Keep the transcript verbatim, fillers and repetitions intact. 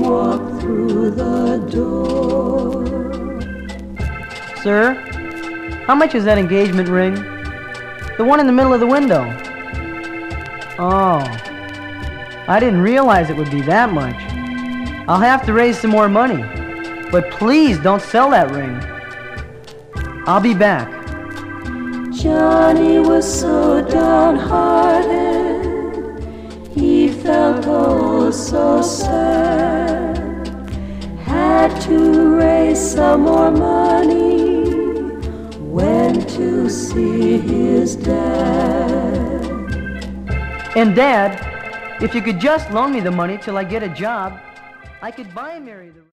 walked through the door. Sir, how much is that engagement ring? The one in the middle of the window. Oh, I didn't realize it would be that much. I'll have to raise some more money, but please don't sell that ring. I'll be back. Johnny was so downhearted, he felt oh so sad. Had to raise some more money, went to see his dad. And Dad, if you could just loan me the money till I get a job, I could buy Mary the